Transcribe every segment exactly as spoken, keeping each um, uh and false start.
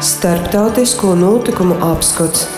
Starptautisko notikumu apskats.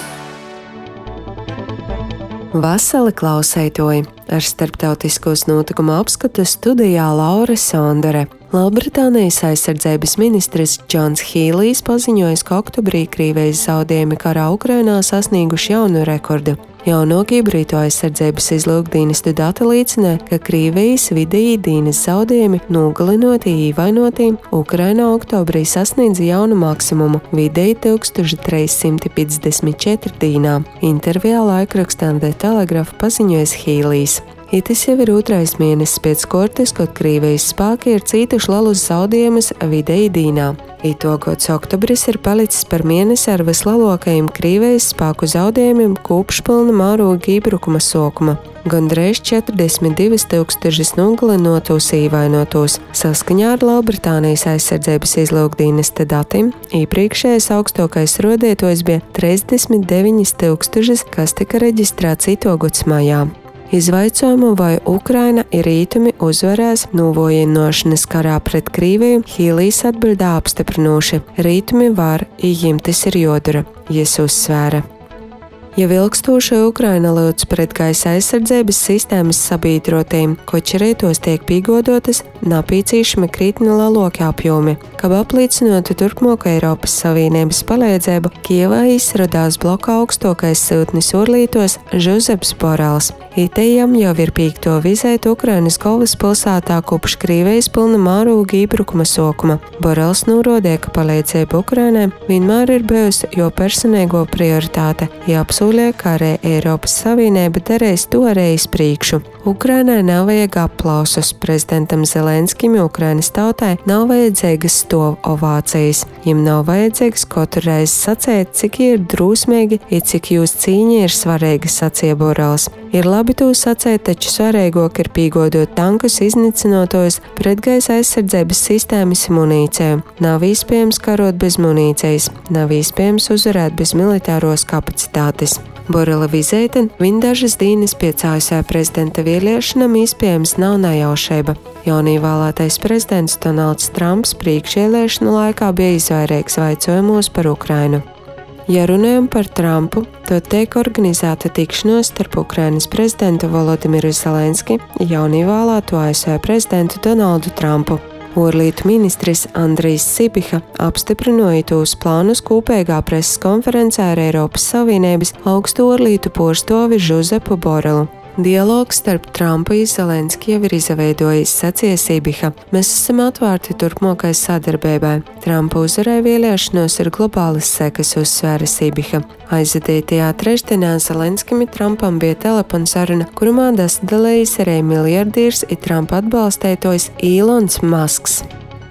Vasali klausētoji! Ar starptautiskos notikumu apskatu studijā Laura Sondere. Lielbritānijas aizsardzības ministrs Džons Hīlijs paziņoja, ka oktobrī Krievijas zaudējumi karā Ukrainā sasnieguši jaunu rekordu. Jauno hibrīdu aizsardzības izlūkdienestu dati liecina, ka Krievijas vidēji dienas zaudējumi nogalinoti ievainoti Ukrainā oktobrī sasniedza jaunu maksimumu – vidēji tūkstoš trīs simti piecdesmit četri dienā. Intervijā laikrakstam The Telegraph paziņoja Hīlijs. Itis jau ir otrais mēnesis pēc kortes, kad Krievijas spēki ir cītuši lielus zaudējumus vidēji dienā. Itogods oktobris ir palicis par mēnesi ar vislielākajiem Krievijas spēku zaudējumiem kopš pilna mēroga iebrukuma sākuma. Gandrīz četrdesmit divus tūkstošus nogalinotos ievainotos. Saskaņā ar Lielbritānijas aizsardzības izlūkdienesta datiem, iepriekšējais augstākais rodētojs bija trīsdesmit deviņi tūkstoši, kas tika reģistrēts itogods maijā. Izvaicojumu, vai Ukraina ir rītumi uzvarēs novojinošanas karā pret Krieviju, Hīlijs atbildā apstiprinoši. Rītumi var, ījimtis ir jodura, jis uzsvēra. Jau ilgstoši Ukraina lūdz pret gaisa aizsardzības sistēmas sabiedrotiem, koči reitos tiek pīgodotas napīcīšami krietni lielāki apjomi. Kā apliecinotu turpmāko Eiropas Savienības palīdzību, Kijevā izradās bloka augstākais siltnis orlītos Žuzeps Borels. Itējam jau ir pīkto vizēt Ukrainas galvaspilsētā kopš Krievijas pilna mēroga iebrukuma sākuma. Borels norādīja, ka palīdzība Ukrainai vienmēr ir bijusi jo personīgo prioritāte, ja apsolīja, ka arī Eiropas Savienība darēs to arī iz priekšu. Ukrainai nav vajag aplausus, prezidentam Zelenskim Ukrainas tautai nav vajadzīgas stāv ovācijas. Jim nav vajadzīgs katru reizi sacēt, cik ir drūsmīgi un cik jūs cīņa ir svarīga, sacīja Borels. Ir labi to sacēt, taču svarīgāk ir pīgodot tankus iznīcinotos pretgaisa aizsardzības sistēmas munīciju. Nav iespējams karot bez munīcijas, nav iespējams uzvarēt bez militāros kapacitātes. Borela vizīte viņa dažas dienas pēc A S V prezidenta vēlēšanām iespējams nav nejaušība. Jaunīvēlētais prezidents Donalds Trumps priekšvēlēšanu laikā bija izvairīgs vaicojumos par Ukrainu. Ja runājam par Trumpu, tad tiek organizēta tikšanos starp Ukrainas prezidentu Volodimiru Zelenski, jaunīvēlēto A S V prezidentu Donaldu Trumpu. Orlītu ministrs Andrijs Sibiha apstiprināja tos plānus kopīgā preses konferencē ar Eiropas Savienības augstu orlītu porstovi Žuzepu Borelu. Dialogs starp Trumpu un Zelenski jau ir izveidojis, sacīja Sibiha. Mēs esam atvērti turpmākai sadarbībai. Trumpa uzvarai vēlēšanos ir globālas sekas, uzsvēra Sibiha. Aizvadītajā trešdienā Zelenskim un Trumpam bija telefonsaruna, kurumā dalījis arī miljardieris un Trumpa atbalstītājs Ilons Masks.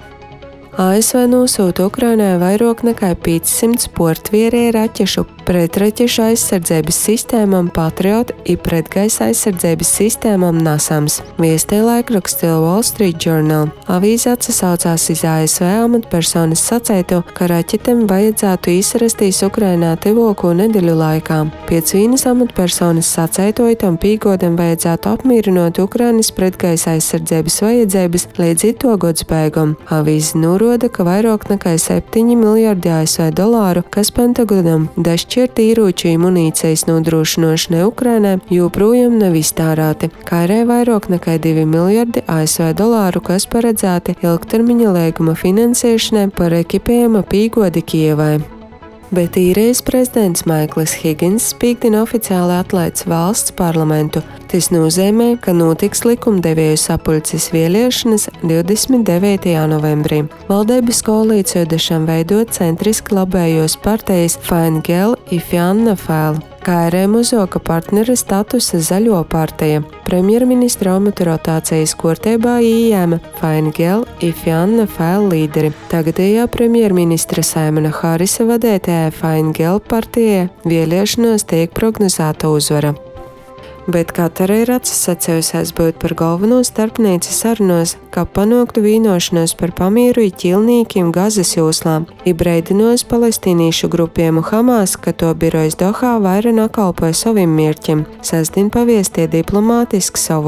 A S V nosūta Ukrainai vairāk nekā piecsimt portvierēju raķešu, pretraķešu aizsardzības sistēmām Patriot un pretgaisa aizsardzības sistēmām NASAMS. Viestīja laikraksts Wall Street Journal. Avīze atsaucās uz A S V amatpersonas sacīto, ka raķetēm vajadzētu izrastīs Ukrainā tuvāko nedēļu laikā. Pēc vienas amatpersonas sacītotam pīgodam vajadzētu apmierinot Ukrainas pretgaisa aizsardzības vajadzības līdz itogods beigām. Avīze norāda, ka vairāk nekā septiņi miljardi A S V dolāru, kas Pentagonam dažšķirt ieroču un munīcijas nodrošināšanai Ukrainai, joprojām nav iztērēti, kā arī vairāk nekā divi miljardi A S V dolāru, kas paredzēti ilgtermiņa līguma finansēšanai par ekipējuma pīgodi Kijevai. Bet īrijas prezidents Maikls Higgins pīkdien oficiāli atlaids valsts parlamentu. Tas nozīmē, ka notiks likumdevēju sapulces vēlēšanas divdesmit devītajā novembrī. Valdības koalīciju dešam veidot centriski labējos partijas Fine Gael un Fianna Fáil, kā arī muzoka partnera statusa Zaļo partija. Premjerministra amatu rotācijas kārtībā ieņēma Fine Gael un Fianna Fáil līderi. Tagadējā premjerministra Saimona Harisa vadītajā Fine Gael partijai vēlēšanos tiek prognozēta uzvara. Bet Katara ir atsacījusies būt par galveno starpnieci sarunos, kā panāktu vienošanos par pamieru i ķilnīkiem Gazas joslā, i breidinājis palestīniešu grupējumu Hamas, ka to birojas Dohā vaira nakalpoja saviem mērķiem, sestdien paviestie diplomātisks avots.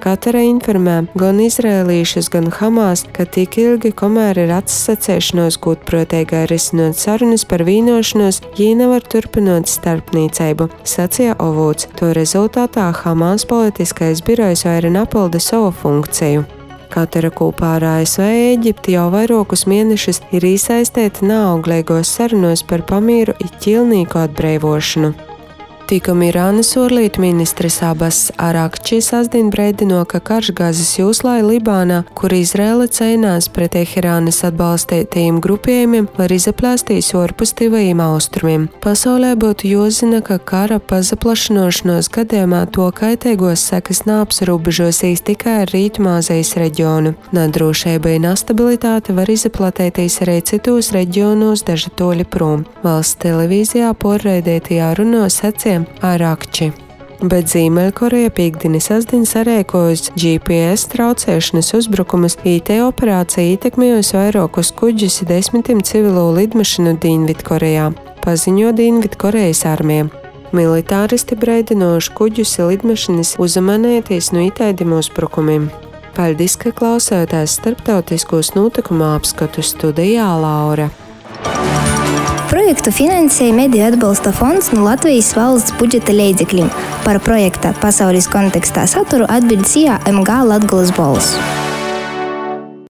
Katara informē gan izrēlīšus, gan Hamas, ka tik ilgi, kamēr ir atsacēšanos gūtprātīgai risinot sarunas par vīnošanos, viņi nevar turpināt starpniecību, sacīja Ovūts. To rezultātā Hamas politiskais birojs vairs nepilda savu funkciju. Katara kopā ar A S V Ēģipti jau vairākus mēnešus ir iesaistīta neauglīgos sarunos par pamieru un ķīlnieku atbrīvošanu. Tikam Irānas ārlietu ministrs Abbas Arakči sasdien brēdino, ka karš Gazas jūslā Libānā, kur Izraela cīnās pret Teherānas atbalstītajiem grupējumiem, var izaplēstīs ārpus tuvajiem austrumiem. Pasaulē būtu jāzina, ka kara pazaplašanošanos gadījumā to kaitīgos sekas neapsarobežosies tikai ar Rietumāzijas reģionu. Nedrošība un nestabilitāte var izaplatēties arī citos reģionos daži toļi prom. Valsts televīzijā porraidītajā runā sacīja Arakči. Bet Ziemeļkoreja pīkdieni sasdien sarēkojusi G P S traucēšanas uzbrukumus, I T operācija ietekmējusi vairākus kuģus un desmitiem civilo lidmašīnu Dienvidkorejā, paziņo Dienvidkorejas armija. Militāristi brēdinoši kuģus un lidmašīnas uzmanēties no itēdim uzbrukumiem. Paldies, ka klausāties starptautiskos notikumu apskatu studijā Laura. Projektu finansēja Mediju atbalsta fonds no Latvijas valsts budžeta līdzekļiem. Par projekta pasaules kontekstā saturu atbild C A M G Latgoles balss.